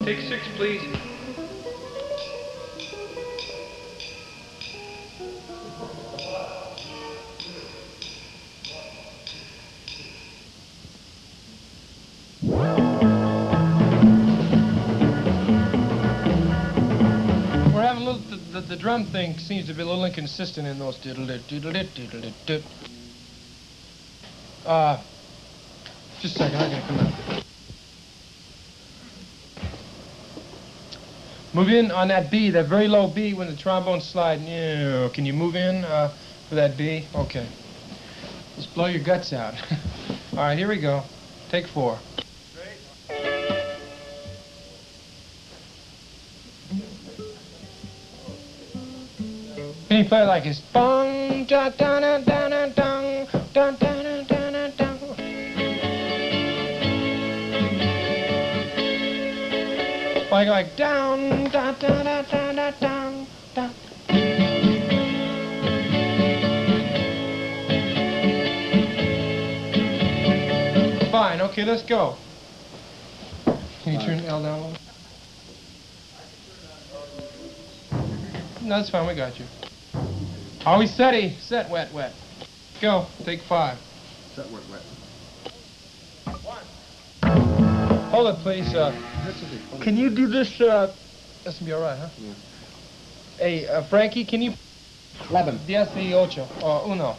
Take 6, please. We're having a little, the drum thing seems to be a little inconsistent in those diddle-dit, diddle-dit, diddle-dit-dit. Just a second, I'm gonna come out. Move in on that B, that very low B when the trombone's sliding. Yeah, can you move in for that B? Okay. Just blow your guts out. All right, here we go. Take 4. Can you play like this? Bong, da da da da da dong, da da da da da dong. Like down, da da da da da down, down. Fine. Okay, let's go. Can you turn L down a little? No, that's fine. We got you. Always steady. Set, wet, wet. Go. Take 5. Set, wet, wet. Hold it, please. Can you do this? That's gonna be all right, huh? Yeah. Hey, Frankie, can you? 11. 18. Uno.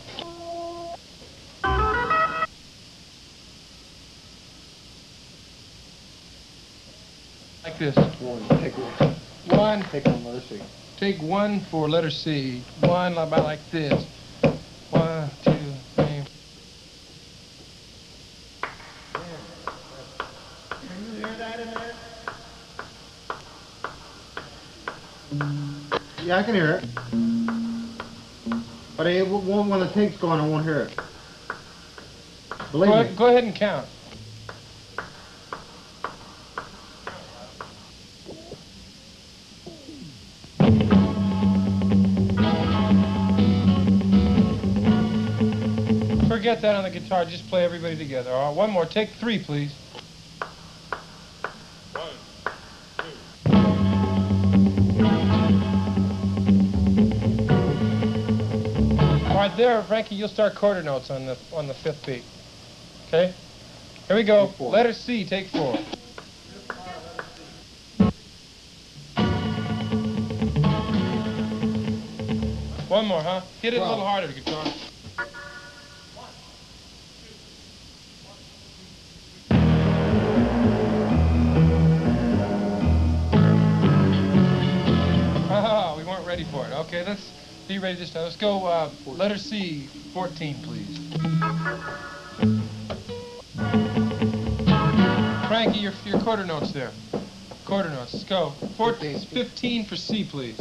Like this. 1. Take 1. 1. Take 1, letter C. Take 1 for letter C. 1 about like this. 1, 2, 3. Can you hear that in there? Yeah, I can hear it. But it won't, when the tape's going, I won't hear it. Believe me. Go ahead and count. Forget that on the guitar. Just play everybody together. All right, one more. Take 3, please. 1, 2. All right, there, Frankie. You'll start quarter notes on the 5th beat. Okay. Here we go. Letter C. Take 4. One more, huh? Hit it a little harder, guitar. We weren't ready for it. Okay, let's be ready this time. Let's go letter C, 14, please. Frankie, your quarter notes there. Quarter notes. Let's go. 15 for C, please.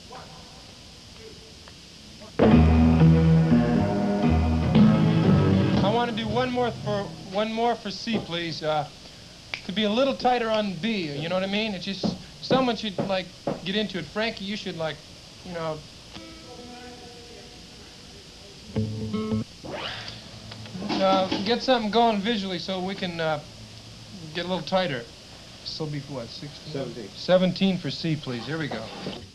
I want to do one more for C, please. To be a little tighter on B. You know what I mean? It's just someone should like get into it. Frankie, you should like, you know. Get something going visually so we can get a little tighter. This will be what, 16? 17. 17 for C, please. Here we go.